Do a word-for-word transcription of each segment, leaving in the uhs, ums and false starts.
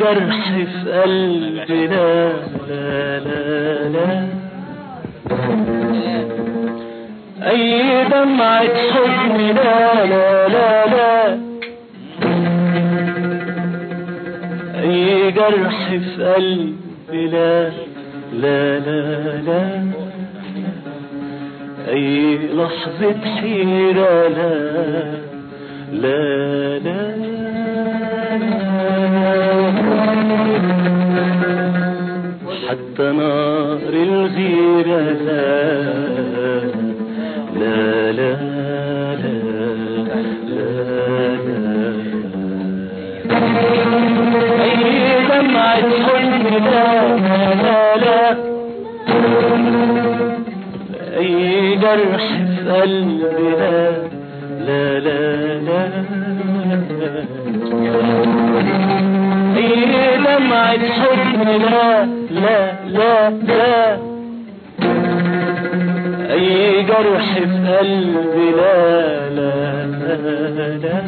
جرح في قلبي لا لا لا لا، أي دمعة حزن لا لا لا لا، أي جرح في قلبي لا لا لا لا، أي لحظة حيرة لا لا لا، حتى نار الغيرة لا لا لا لا لا لا، أي دمعة حزن لا لا لا، أي جرح في قلبي لا لا لا لا، أي دمعة حزن لا لا لا لا، أي جرح في قلبي لا لا لا،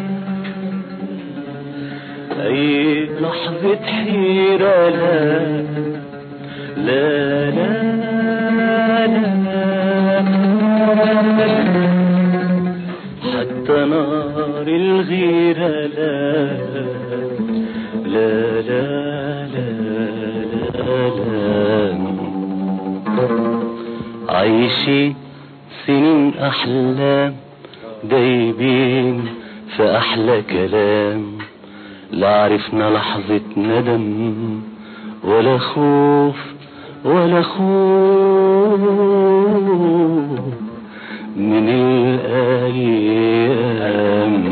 أي لحظة حيرة لا لا لا لا، حتى نار الغيرة لا لا لا لا لا لا، عايشين سنين أحلام دايبين في أحلى كلام، لا عرفنا لحظة ندم ولا خوف ولا خوف من الأيام،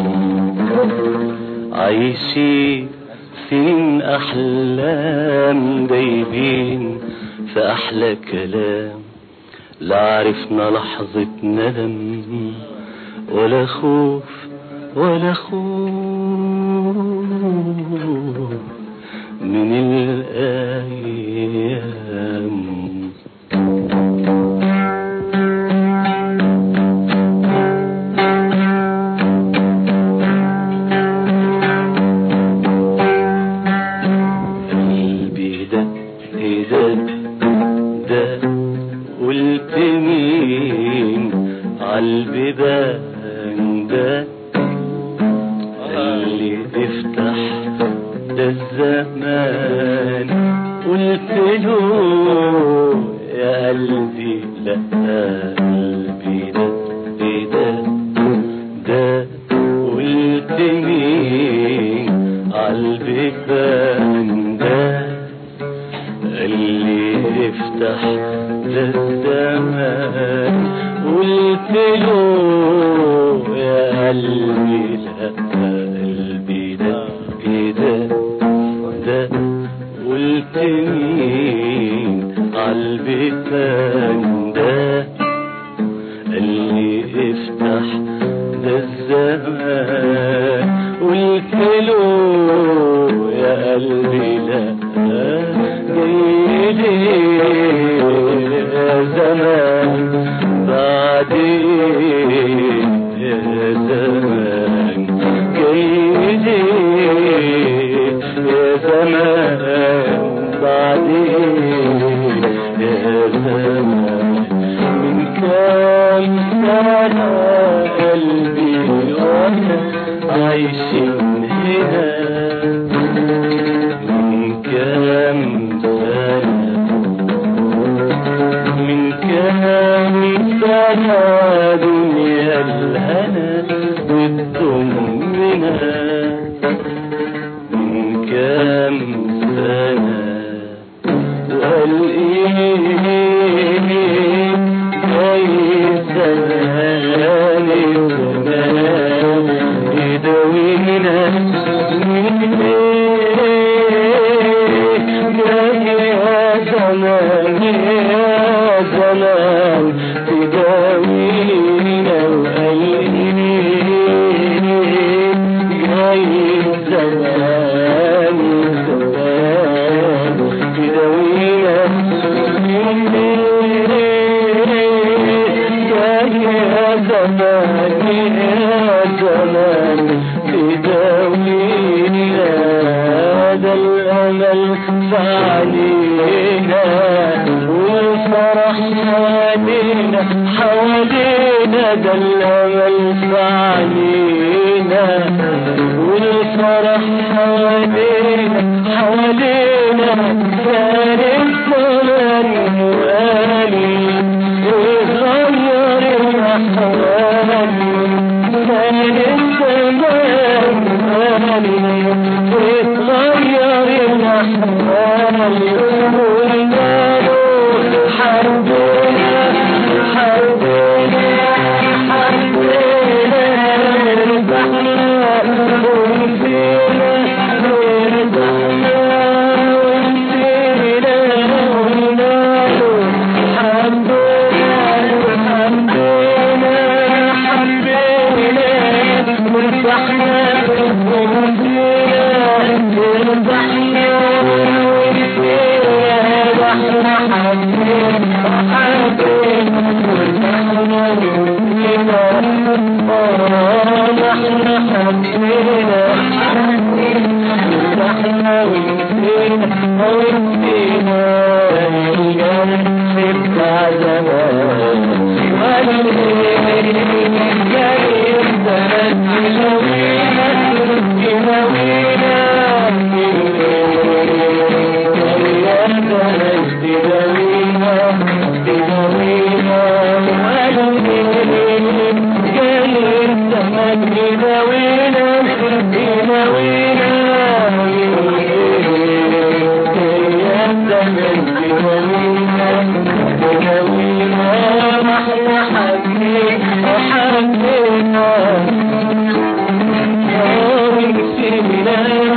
عايشين سنين أحلام دايبين في أحلى كلام، لا عرفنا لحظة ندم ولا خوف ولا خوف من الأيام. قلبي ده ده ده قلت مين عالبيبان ده اللي تفتح ده الزمان، قلت له يا قلبي لا، قلبي ده ده ده قلت مين عالبيبان ده اللي يفتح ده الزمان، قلت له يا قلبي لا، قلبي ده ده ده قلت مين عالبيبان ده اللي يفتح ده الزمان، قلت له يا قلبي لا، جايلي يا زمان بعدين يا زمان، جايلي يا زمان بعدين يا زمان، من كام سنة قلبي وانا عايشين هنا، من كام سنة من كام سنة دنيا الهنا والطمنة، من كام سنة وقال ايه جاي زمان زمان يداوينا، من ايه جاي يا زمان يا زمان تداوينا، وقال ايه جاي زمان زمان تداوينا، من ايه جاي يا زمان يا زمان تداوينا، ده الأمل علينا والفرح علينا حوالينا ده الأمل علينا والفرح حوالينا حوالينا كان الزمان وقالي وغير الأحوال كان الزمان وقالي وغير الأحوال قلنا له حبينا حبينا حبينا ارتحنا ونسينا ارتحنا ونسينا قلنا له حبينا حبينا حبينا ارتحنا ونسينا ارتحنا حبينا